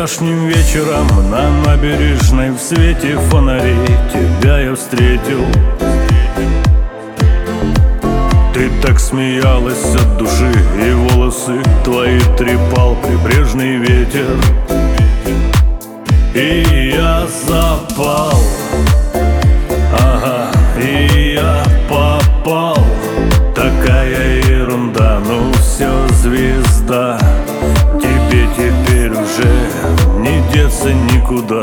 Вчерашним вечером на набережной в свете фонарей тебя я встретил. Ты так смеялась от души, и волосы твои трепал прибрежный ветер. И я запал, ага, и я попал. Такая ерунда, ну все, звезда. Тебе теперь уже не деться никуда.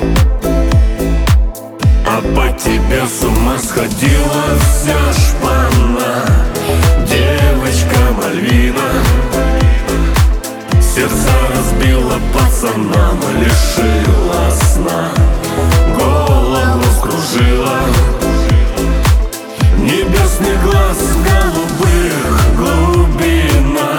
А по тебе с ума сходила вся шпана. Девочка Мальвина сердца разбила пацанам, лишила сна, голову скружила. Небесный глаз голубых глубина,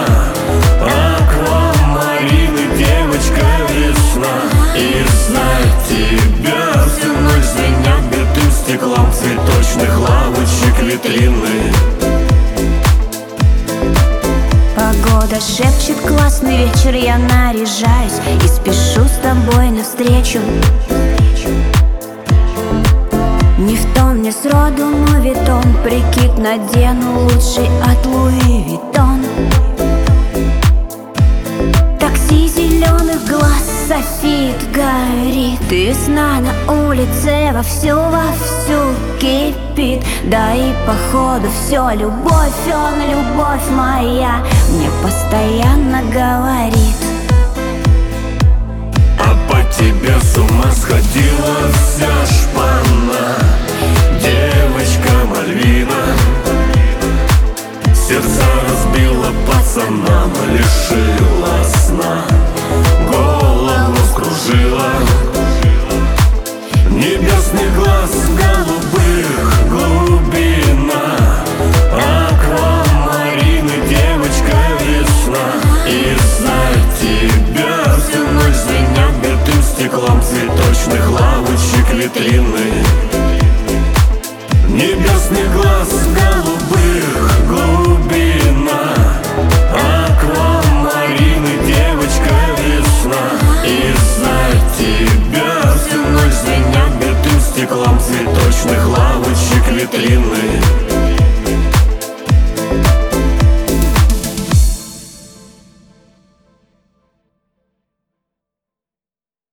аквамарины, девочка весна. И знать тебя всю ночь звенят битым стеклом цветочных лавочек витрины. Погода шепчет, классный вечер, я наряжаюсь и спешу с тобой навстречу. Не в тон, не сроду мовитон, прикид надену лучший от Луи Виттон. Такси зеленых глаз, софит горит, и весна на улице вовсю кипит. Да и походу все любовь, он любовь моя мне постоянно говорит. А по тебе с ума сходила вся шпана. Девочка Мальвина сердца разбила пацанам, лишила сна, голову скружила. Небесный глаз голубых глубина, аквамарины, девочка весна. И знать тебя всю ночь звенят битым стеклом цветочных лавочек витрины. Небесный глаз голубых глубина, аквамарины, девочка весна. И знать тебя всю ночь звенят битым стеклом цветочных лавочек витрины.